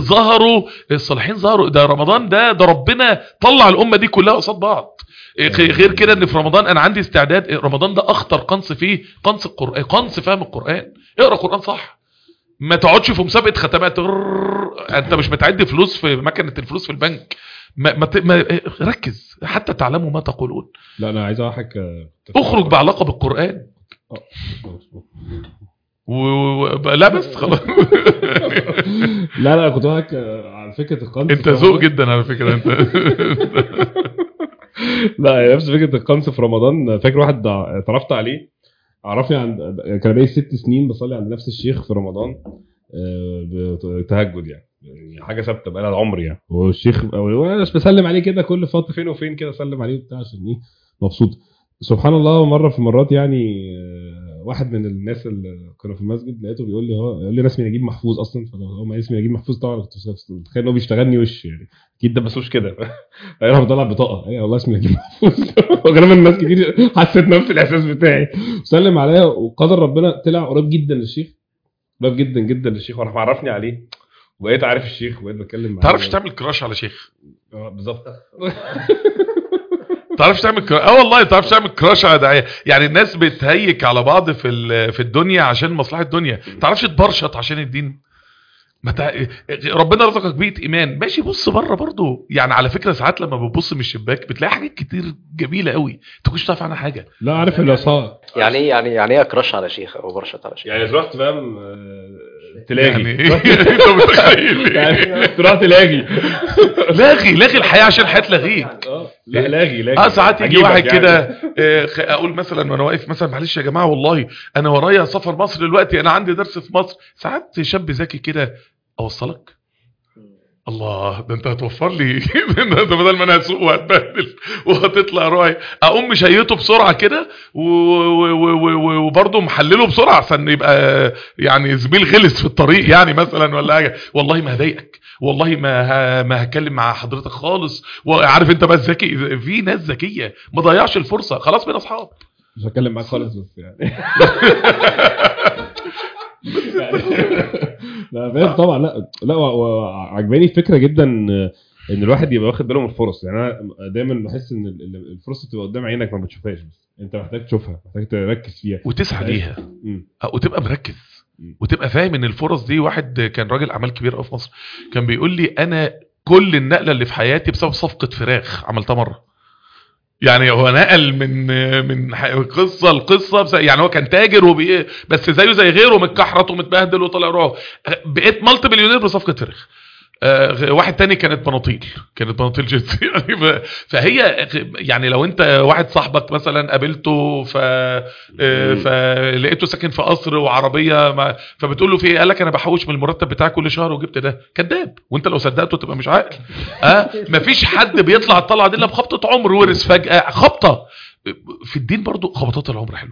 ظهروا ده رمضان ده ربنا طلع الأمة دي كلها قصاد بعض. غير كده ان في رمضان انا عندي استعداد، رمضان ده اخطر قنص فيه قنص القرآن، قنص فهم القرآن. اقرأ القرآن صح، ما تقعدش في مسابقة ختمات، انت مش متعدي فلوس في مكنة الفلوس في البنك، ما ركز حتى تعلموا ما تقولون. لا انا عايز اضحك، اخرج بعلاقة بالقرآن. لا بس خلاص. لا كنت بضحك على فكرة القنص. انت ذوق جدا على فكرة انت. لا نفس فكرة القنص في رمضان. فاكر واحد اتعرفت عليه، عرفني كان بقالي 6 سنين بصلي عند نفس الشيخ في رمضان بتهجد، يعني حاجه ثابته بقى لها العمر يعني. والشيخ وانا مش بسلم عليه كده كل فتره فين وفين كده، اسلم عليه وبتاع عشان ايه مبسوط. سبحان الله مره في مرات يعني واحد من الناس اللي كانوا في المسجد لقيته بيقول لي انا اسمي نجيب محفوظ اصلا، فهو ما اسمي نجيب محفوظ طبعا كنت متخيل انه بيشتغلني وش يعني اكيد ده بسوش كده. انا بطلع بطاقه والله اسمي نجيب محفوظ. وغالبا الناس كتير حسيت نفس الاحساس بتاعي. سلم عليا وقدر ربنا طلع قريب جدا للشيخ، قريب جدا جدا للشيخ، وانا معرفني عليه وبقيت عارف الشيخ وبقيت بتكلم معاه. تعرفش تعمل كراش على شيخ؟ بالظبط. تعرفش تعمل والله تعرفش تعمل كراش على داعيه. يعني الناس بتهيك على بعض في الدنيا عشان مصلحه الدنيا، تعرفش تبرشط عشان الدين. ربنا رزقك بيئه ايمان ماشي، بص بره برضو. يعني على فكره ساعات لما بتبص من الشباك بتلاقي حاجات كتير جميله قوي انت كنتش تعرف عنها حاجه. لا عارف اللي صار يعني ايه كراش على شيخ او برشط على شيخ؟ يعني رحت فاهم تلاقي يعني انت متخيل يعني تروح تلاقي لاغي الحياه عشان الحياه تلاغيك. لا لاغي ساعات يجي واحد يعني كده اقول مثلا وانا واقف مثلا معلش يا جماعه والله انا ورايا سفر مصر دلوقتي، انا عندي درس في مصر. ساعات شاب ذكي كده اوصلك. الله ده انت هتوفر لي ده بدل ما انا هسوق وهتبهدل وهتطلع راي، اقوم مشيته بسرعه كده وبرضه محلله بسرعه عشان يبقى يعني زميل غلس في الطريق يعني مثلا ولا حاجه. والله ما هضايقك، والله ما هتكلم مع حضرتك خالص. وعارف انت بقى الذكي، في ناس ذكيه ما ضيعش الفرصه، خلاص بين اصحاب مش هتكلم معاك خالص بس يعني. لا فاهم طبعا. لا عجباني الفكره جدا ان الواحد يبقى واخد باله من الفرص. يعني انا دايما بحس ان الفرصه تبقى قدام عينك ما بتشوفهاش، بس انت محتاج تشوفها، محتاج تركز فيها وتسعى ليها وتبقى مركز وتبقى فاهم ان الفرص دي. واحد كان راجل اعمال كبير قوي في مصر كان بيقول لي انا كل النقله اللي في حياتي بسبب صفقه فراخ عملتها مره. يعني هو نقل من قصه لقصه، يعني هو كان تاجر بس زيه زي غيره متكحرت ومتبهدل وطلع روحه، بقيت مالتي مليونير بصفقه فراخ. واحد تاني كانت بناطيل جنس يعني. فهي يعني لو انت واحد صاحبك مثلا قابلته فلقيته ساكن في قصر وعربيه فبتقول له في ايه؟ قال لك انا بحوش من المرتب بتاعي كل شهر وجبت ده. كذاب، وانت لو صدقته تبقى مش عاقل. مفيش حد بيطلع الطلعه دي الا بخبطه عمر ورث فجاه خبطه. في الدين برضو خبطات العمر حلوه.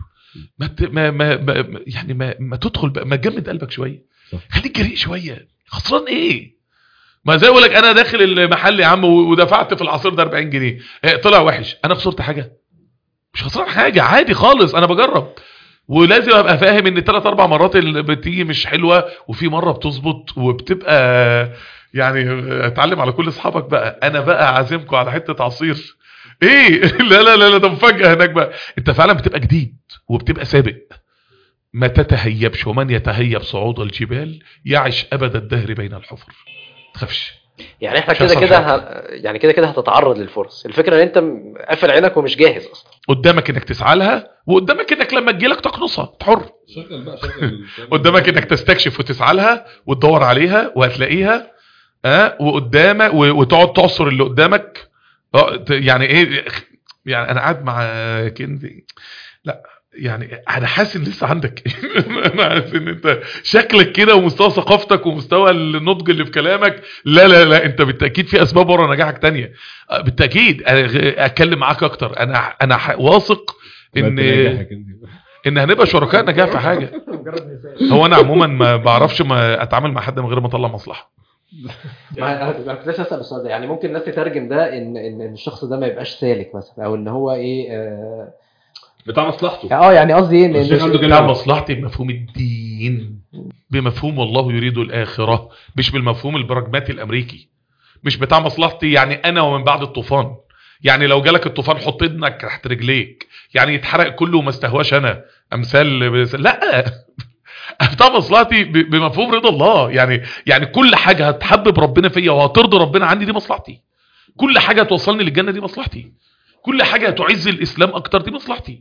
ما تدخل بقى، ما تجمد قلبك شويه، خليك جريء شويه. خسران ايه؟ ما زي اقول لك انا داخل المحل يا عم ودفعت في العصير ده 40 جنيه طلع وحش، انا خسرت حاجه؟ مش خسران حاجه، عادي خالص، انا بجرب. ولازم ابقى فاهم ان 3-4 مرات اللي بتيجي مش حلوه وفي مره بتظبط وبتبقى يعني. اتعلم على كل اصحابك بقى. انا بقى عازمكم على حته عصير ايه. لا ده مفاجاه هناك بقى. انت فعلا بتبقى جديد وبتبقى سابق. ما تتهيبش، ومن يتهيب صعود الجبال يعش ابد الدهر بين الحفر. تخافش. يعني احنا كده هتتعرض للفرص. الفكره ان انت قافل عينك ومش جاهز اصلا. قدامك انك تسعى لها، وقدامك انك لما تجيلك تقنصها حر. شغل قدامك انك تستكشف وتسعى لها وتدور عليها وهتلاقيها. وقدامك وتقعد تعصر اللي قدامك. يعني ايه يعني انا قاعد مع كندي. لا يعني انا حاسس ان لسه عندك. انا حاسس ان انت شكلك كده ومستوى ثقافتك ومستوى النضج اللي في كلامك. لا انت بالتاكيد في اسباب ورا نجاحك تانية بالتاكيد. اتكلم معاك اكتر. انا واثق ان ان هنبقى شركاء نجاح في حاجه. هو انا عموما ما بعرفش ما اتعامل مع حد من غير ما اطلع مصلحه. ما انا كنت لسه اسال السؤال ده، يعني ممكن الناس تترجم ده ان الشخص ده ما يبقاش سالك مثلا، او ان هو ايه بتاع مصلحته. يعني قصدي ايه ان بتاع مصلحتي بمفهوم الدين، بمفهوم والله يريد الاخره، مش بالمفهوم البراجماتي الامريكي. مش بتاع مصلحتي يعني انا ومن بعد الطوفان، يعني لو جالك الطوفان حط ايدك تحت رجليك، يعني يتحرق كله وما استهواش انا، امثال لا. بتاع مصلحتي بمفهوم رضا الله، يعني كل حاجه هتحبب ربنا فيا وهترضي ربنا عني دي مصلحتي. كل حاجه هتوصلني للجنه دي مصلحتي. كل حاجه هتعز الاسلام اكتر دي مصلحتي.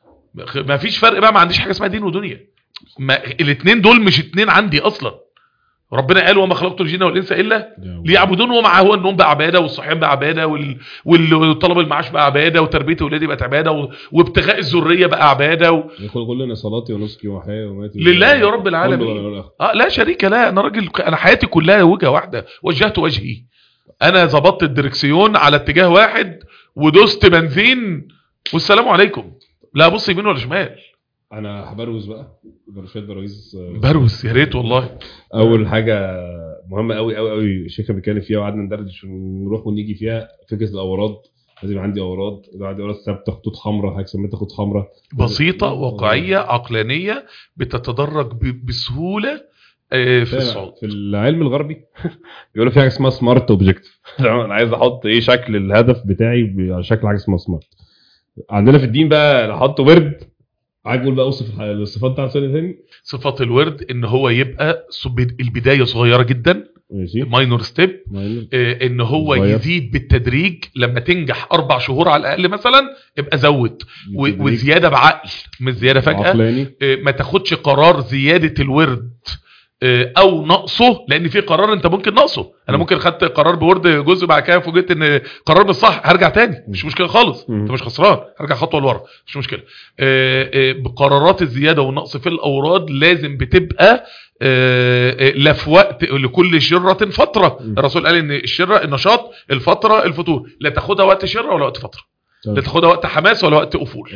ما فيش فرق بقى، ما عنديش حاجه اسمها دين ودنيا. الاثنين دول مش اتنين عندي اصلا. ربنا قال وما خلقت الجن والانس الا ليعبدون، ومع هو النوم بقى عباده، والصحيان بقى عباده، والطلب المعاش بقى عباده، وتربيه اولادي بقت عباده، وابتغاء الذريه بقى عباده يقول كلنا صلاتي ونسكي وحياتي ومماتي لله يا رب العالمين. لا شريك له. انا راجل، انا حياتي كلها وجهه واحده، وجهت وجهي. انا ظبطت الدركسيون على اتجاه واحد ودوست بنزين والسلام عليكم، لا بص يمين ولا شمال. انا هبروز بقى بروز يا ريت والله. اول حاجه مهمه قوي قوي قوي الشيخ بيتكلم فيها وقعدنا ندردش ونروح ونيجي فيها، فكره الاوراد. لازم عندي اوراد، عندي اوراد ثابته، خطوط حمراء، حاجه سميتها خطوط حمراء بسيطه واقعيه عقلانيه بتتدرج بسهوله في الصعود. في العلم الغربي بيقولوا في حاجه اسمها سمارت اوبجكتيف. انا عايز احط ايه شكل الهدف بتاعي على شكل حاجه اسمها سمارت. عندنا في الدين بقى نحط ورد، عايز اقول بقى اوصف الصفات بتاعت سنه ثاني. صفات الورد ان هو يبقى البدايه صغيره جدا، ماشي، ماينور ستيب. ان هو صغير. يزيد بالتدريج، لما تنجح 4 شهور على الاقل مثلا ابقى زود، وزياده بعقل مش زياده فجاه. ما تاخدش قرار زياده الورد او نقصه، لان في قرار انت ممكن نقصه. انا ممكن خدت قرار بورد جزء، بعد كده فوجئت ان قرار مش صح، هرجع تاني، مش مشكله خالص. انت مش خسران، هرجع خطوه لورا مش مشكله. بقرارات الزياده والنقص في الاوراد لازم بتبقى لا في وقت، لكل شره فتره. الرسول قال ان الشره النشاط، الفتره الفتور، لا تاخدها وقت شره ولا وقت فتره، لا تاخدها وقت حماس ولا وقت افول.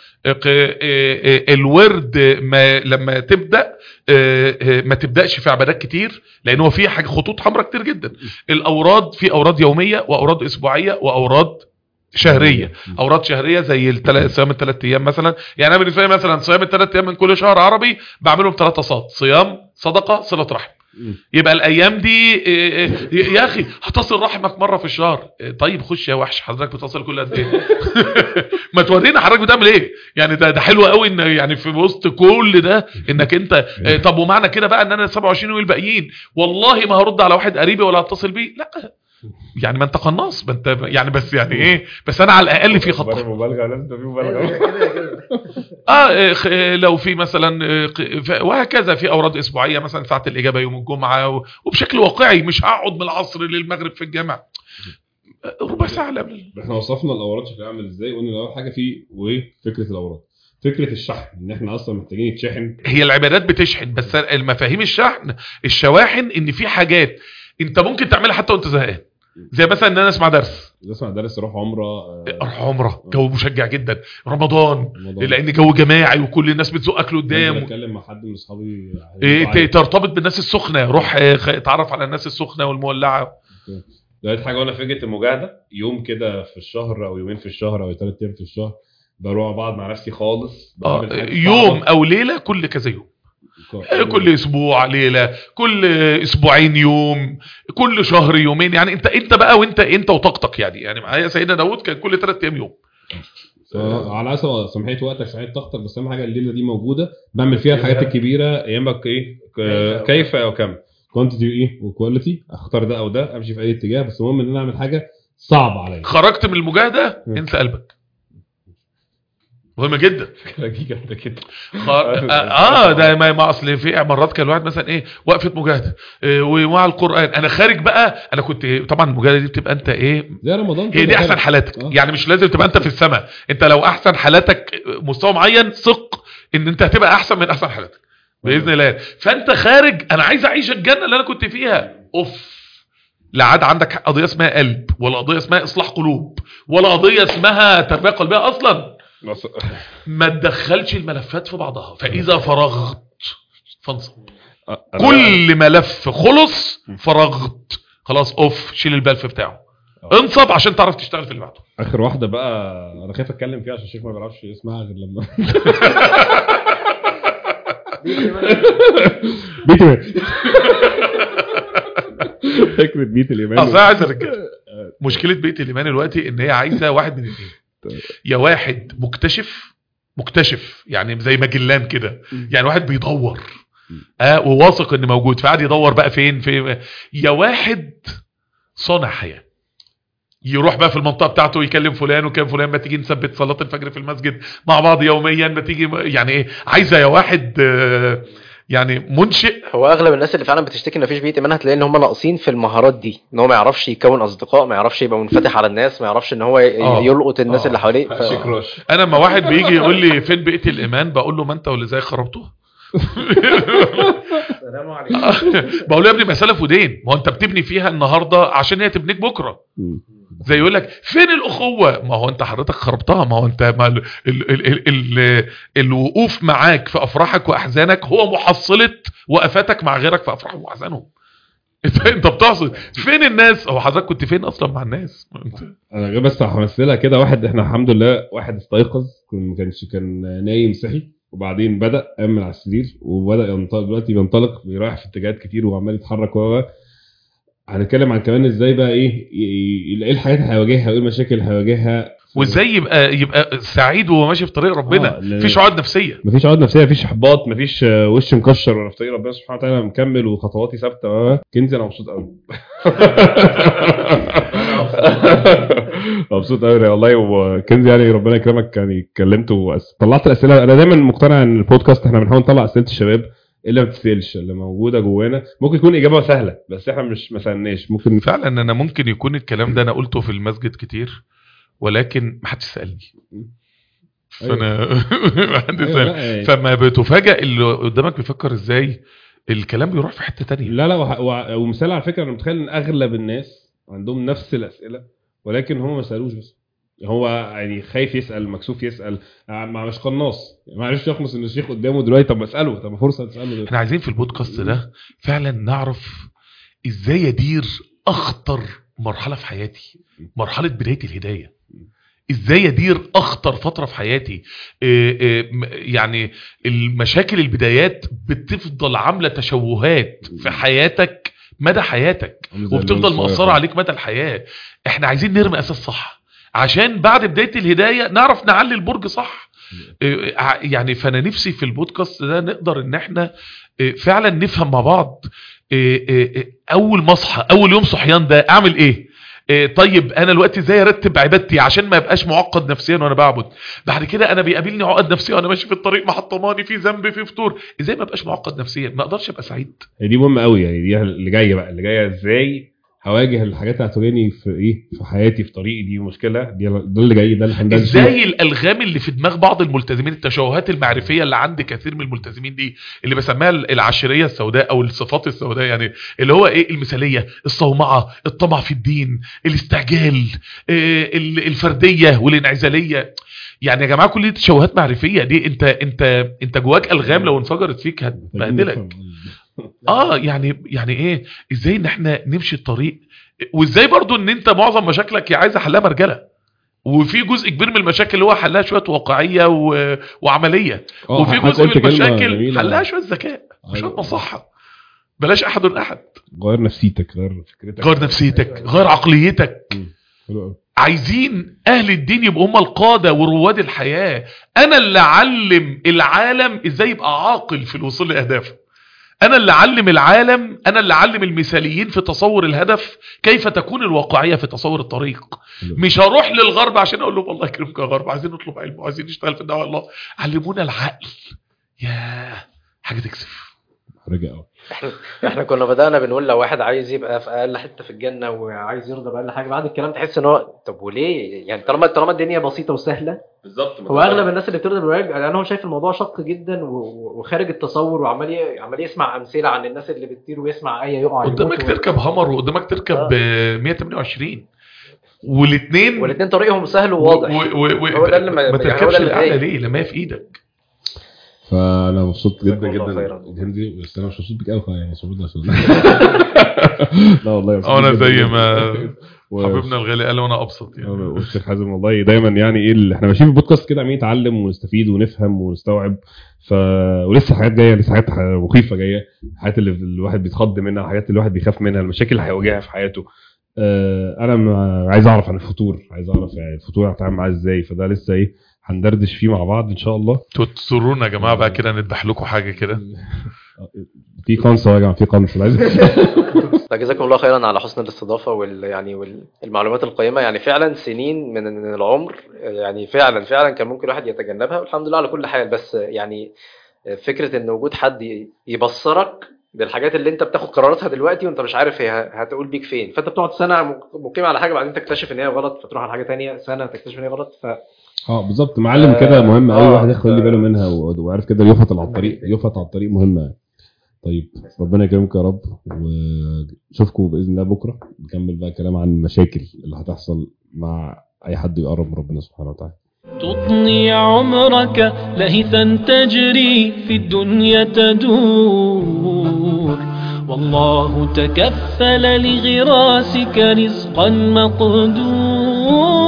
الورد لما تبدا ما تبداش في عبادات كتير، لان هو فيه حاجه خطوط حمراء كتير جدا. الاوراد في اوراد يوميه واوراد اسبوعيه واوراد شهريه. اوراد شهريه زي صيام ال3 ايام مثلا. يعني انا بالنسبه لي مثلا صيام ال3 ايام من كل شهر عربي بعملهم 3 صاد: صيام، صدقه، صله رحم. يبقى الايام دي يا اخي هتصل رحمك مره في الشهر. طيب خش يا وحش، حضرتك بتصل كل قد ايه؟ ما تورينا حضرتك بتعمل ايه. يعني ده حلو قوي ان يعني في وسط كل ده انك انت طب ومعنى كده بقى ان انا 27 يوم الباقيين والله ما هرد على واحد قريبي ولا هتصل بيه؟ لا يعني ما انت قناص، ما انت يعني بس يعني ايه، بس انا على الاقل في خط مبالغه، لازم في مبالغه لو في مثلا وهكذا. في اوراد اسبوعيه مثلا ساعه الاجابه يوم الجمعه، وبشكل واقعي مش هقعد من العصر للمغرب في الجامع، ربع ساعه قبل. احنا وصفنا الاوراد شكلها عامل ازاي. قلنا اول حاجه في وايه فكره الاوراد، فكره الشحن، ان احنا اصلا محتاجين يتشحن. هي العبادات بتشحن، بس المفاهيم الشحن الشواحن ان في حاجات انت ممكن تعملها حتى وانت زهقان، زي مثلا ان انا اسمع درس، اروح عمره، جو مشجع جدا. رمضان لان جو جماعي وكل الناس بتزقك لقدام. اتكلم مع حد من اصحابي ترتبط بالناس السخنه، روح اتعرف على الناس السخنه والمولعه. ده حاجه. وانا فكره المجاهده يوم كده في الشهر او يومين في الشهر او 3 ايام في الشهر، بروح بعض مع نفسي خالص، يوم او ليله كل كذا يوم، كل اسبوع ليله، كل اسبوعين يوم، كل شهر يومين. يعني انت بقى وانت وطاقتك. يعني معايا سيدنا داود كان كل 3 ايام يوم. على حسب سمحيه وقتك، سمحيه طاقتك، بس اهم حاجه الليله دي موجوده بعمل فيها الحاجات الكبيره. ايامك ايه كيف او كم كوانتيتي ايه وكواليتي، اختار ده او ده، امشي في اي اتجاه، بس المهم ان انا اعمل حاجه صعبه عليا. خرجت من المجاهده انسى قلبك، مهم جدا. ده ما اصل في مرات كان الواحد مثلا ايه وقفه مجاهده ومع القران، انا خارج بقى. انا كنت طبعا المجاهده دي بتبقى انت ايه زي رمضان، هي دي احسن حالاتك. يعني مش لازم تبقى انت في السماء، انت لو احسن حالاتك مستوى معين ثق ان انت هتبقى احسن من احسن حالاتك باذن الله. فانت خارج انا عايز اعيش الجنه اللي انا كنت فيها. لا عاد عندك قضيه اسمها قلب، ولا قضيه اسمها اصلاح قلوب، ولا قضيه اسمها تربيه قلبيه اصلا. ما تدخلش الملفات في بعضها، فاذا فرغت فانصب. كل ملف خلص فرغت خلاص اوف، شيل البلف بتاعه انصب عشان تعرف تشتغل في اللي بعده. اخر واحده بقى انا خايف اتكلم فيها عشان الشيخ ما بيعرفش يسمعها غير لما بيت الايمان. فكره بيت الايمان اصل عايز ارجع مشكله بيت الايمان دلوقتي ان هي عايزه واحد من الاثنين، يا واحد مكتشف يعني زي ماجلان كده، يعني واحد بيدور وواثق ان موجود فقاعد يدور بقى فين، يا واحد صانع حياه يروح بقى في المنطقه بتاعته يكلم فلان وكان فلان ما تيجي نثبت صلاه الفجر في المسجد مع بعض يوميا، ما تيجي يعني ايه، عايزه يا واحد يعني منشئ. هو اغلب الناس اللي فعلا بتشتكي ان مفيش بيئه ايمان هتلاقي ان هم ناقصين في المهارات دي، ان هو ما يعرفش يكون اصدقاء، ما يعرفش يبقى منفتح على الناس، ما يعرفش ان هو يلقط الناس اللي حواليه. انا لما واحد بيجي يقول لي فين بيئه الايمان بقول له ما انت واللي زي خربتوها. السلام عليكم. بقول له يا ابني مساله ودين، ما هو انت بتبني فيها النهارده عشان هي تبنيك بكره. زي يقول لك فين الاخوه، ما هو انت حضرتك خربتها، ما هو انت ما الوقوف معاك في افراحك واحزانك هو محصله وقفاتك مع غيرك في افراحهم واحزانهم. انت بتقصد فين الناس، هو حضرتك كنت فين اصلا مع الناس؟ انا غير بس همثلها كده، واحد احنا الحمد لله واحد استيقظ كان نايم صحي وبعدين بدا قام من على السرير وبدا ينطلق، دلوقتي بينطلق بيرايح في اتجاهات كتير وعمال يتحرك. هنتكلم عن كمان ازاي بقى ايه الحاجات اللي هيواجهها وايه المشاكل اللي هيواجهها، وازاي يبقى سعيد وهو ماشي في طريق ربنا. مفيش عقد نفسيه، مفيش احباط، مفيش وش مكشر وانا في طريق ربنا سبحانه وتعالى مكمل وخطواتي ثابته. كنزي انا مبسوط قوي. مبسوط قوي والله. وكنزي يعني ربنا يكرمك، يعني اتكلمت وطلعت الاسئله. انا دايما مقتنع ان البودكاست احنا بنحاول نطلع اسئله الشباب اللي ما بتسالش، اللي موجوده جوانا. ممكن يكون اجابه سهله بس احنا مش ما سالناش. ممكن فعلا انا ممكن يكون الكلام ده انا قلته في المسجد كتير ولكن ما حدش سالني. فانا أيوة. فما بتفاجئ اللي قدامك بيفكر ازاي، الكلام بيروح في حته تانية. لا ومثال على فكره، انا متخيل ان اغلب الناس عندهم نفس الاسئله ولكن هم ما سالوش، بس هو يعني خايف يسال، مكسوف يسال، مش قناص، ما عرفش يخلص ان الشيخ قدامه دلوقتي. طب اساله، طب فرصه تساله. احنا عايزين في البودكاست ده فعلا نعرف ازاي يدير اخطر مرحله في حياتي، مرحله بدايه الهدايه. ازاي يدير اخطر فتره في حياتي. يعني المشاكل البدايات بتفضل عامله تشوهات في حياتك مدى حياتك وبتفضل مأثره عليك مدى الحياه. احنا عايزين نرمي اساس صح عشان بعد بدايه الهدايه نعرف نعلي البرج صح. يعني فانا نفسي في البودكاست ده نقدر ان احنا فعلا نفهم مع بعض. اول ما اصحى، اول يوم صحيان ده اعمل ايه؟ طيب انا دلوقتي ازاي ارتب عبادتي عشان ما ابقاش معقد نفسيا وانا بعبد؟ بعد كده انا بيقابلني عقد نفسيه وانا ماشي في الطريق محطماني، في ذنب، في فطور، ازاي ما ابقاش معقد نفسيا، ما اقدرش ابقى سعيد؟ دي مهمه قوي، يعني دي اللي جايه بقى، اللي جايه ازاي هواجه الحاجات اللي هتواجهني في حياتي في طريقي. دي مشكله، ده اللي جاي، ده اللي هندرس. ازاي الالغام اللي في دماغ بعض الملتزمين، التشوهات المعرفيه اللي عند كثير من الملتزمين دي اللي بسميها العشريه السوداء او الصفات السوداء، يعني اللي هو ايه؟ المثاليه، الصومعه، الطمع في الدين، الاستعجال، الفرديه والانعزاليه. يعني يا جماعه كل دي تشوهات معرفيه. دي انت جواك الغام لو انفجرت فيك هتبهدلك. يعني ايه؟ ازاي ان احنا نمشي الطريق، وازاي برضو ان انت معظم مشاكلك يا عايزه حلها مرجله، وفي جزء كبير من المشاكل اللي هو حلها شويه واقعيه وعمليه، وفي جزء من المشاكل حلها شويه ذكاء وشويه مصحه. بلاش احد غير نفسيتك، غير فكرتك، غير نفسيتك، غير عقليتك. عايزين اهل الدين يبقوا هم القاده ورواد الحياه. انا اللي اعلم العالم ازاي يبقى عاقل في الوصول لاهدافه. انا اللي اعلم العالم، انا اللي اعلم المثاليين في تصور الهدف كيف تكون الواقعيه في تصور الطريق. مش هروح للغرب عشان اقول لهم الله يكرمك يا غرب عايزين نطلب علم وعايزين نشتغل في الدعوه الله. علمونا العقل. يا حاجه تكسف. احنا كنا بدأنا بنقول لو واحد عايز يبقى في اقل حته في الجنه وعايز يرضى باقل حاجه، بعد الكلام تحس ان هو طب وليه؟ يعني طالما الدنيا بسيطه وسهله بالظبط. هو اغلب الناس اللي بترضى بالواجب انا هو شايف الموضوع شق جدا وخارج التصور، وعمال يسمع امثله عن الناس اللي بتطير ويسمع ايه يقع قدامك تركب همر وقدامك تركب 128. والاثنين طريقهم سهل وواضح. هو ده اللي ما تركبش الاعلى ليه لما هي في ايدك. فانا مبسوط جدا هندي، بس انا مش مبسوط بك قوي يعني صوتنا عشان لا والله انا زي ما حبيبنا الغالي قال وانا ابسط يعني. والشيخ حازم والله دايما يعني ايه احنا ماشيين في بودكاست كده عمالين نتعلم ونستفيد ونفهم ونستوعب. ولسه حاجات جايه، لسه حاجات مخيفه جايه، حاجات اللي الواحد بيتخض منها، حاجات اللي الواحد بيخاف منها، المشاكل اللي هيواجهها في حياته. انا عايز اعرف عن الفطور، عايز اعرف يعني الفطور هتعامل معاه ازاي. فده لسه ايه هندردش فيه مع بعض ان شاء الله. تسرونا يا جماعه بقى كده نذبح لكم حاجه كده في قنصه يا جماعه، في قنصه عايز جزاكم الله خيرا على حسن الاستضافه والمعلومات القيمه. يعني فعلا سنين من العمر يعني فعلا كان ممكن الواحد يتجنبها، والحمد لله على كل حال. بس يعني فكره ان وجود حد يبصرك بالحاجات اللي انت بتاخد قراراتها دلوقتي وانت مش عارف هي هتقول بيك فين، فانت بتقعد سنه مقيم على حاجه بعدين تكتشف ان هي غلط، فتروح على حاجه تانية سنه تكتشف ان هي غلط. بالظبط معلم كده مهم قوي الواحد ياخد باله منها وعارف كده يفط على الطريق مهمه. طيب ربنا يكرمك يا رب، ونشوفكم باذن الله بكره نكمل بقى كلام عن المشاكل اللي هتحصل مع اي حد يقرب من ربنا سبحانه وتعالى. تطني عمرك لهثا تجري في الدنيا تدور، والله تكفل لغراسك رزقا مقدور.